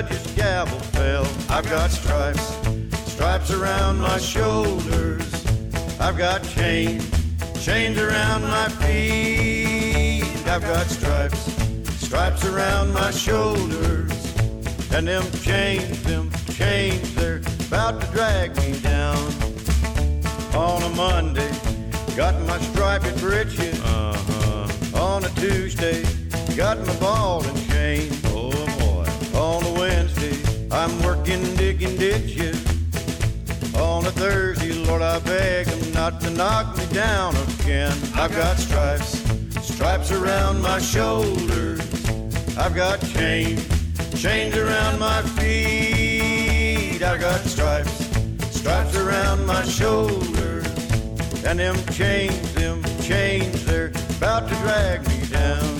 judge's gavel fell. I've got stripes, stripes around my shoulders. I've got chains, chains around my feet. I've got stripes, stripes around my shoulders. And them chains, they're about to drag me down. On a Monday, got my striped breeches. On a Tuesday, got my ball and chain. Oh boy. On a Wednesday, I'm working digging ditches. On a Thursday, Lord, I beg him not to knock me down again. I've got stripes, stripes around my shoulders. I've got chains, chains around my feet. I've got stripes, stripes around my shoulders. And them chains, they're about to drag me down.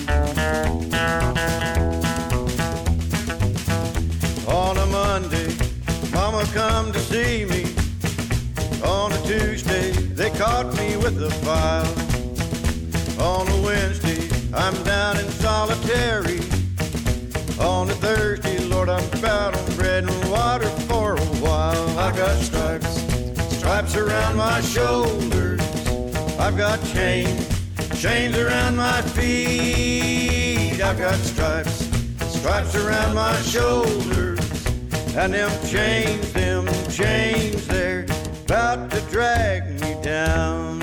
On a Monday, Mama come to see me. On a Tuesday, they caught me with a file. On a Wednesday, I'm down in solitary. On a Thursday, Lord, I'm out on bread and water for a while. I got stripes, stripes around my shoulders. I've got chains, chains around my feet. I've got stripes, stripes around my shoulders. And them chains, they're about to drag me down.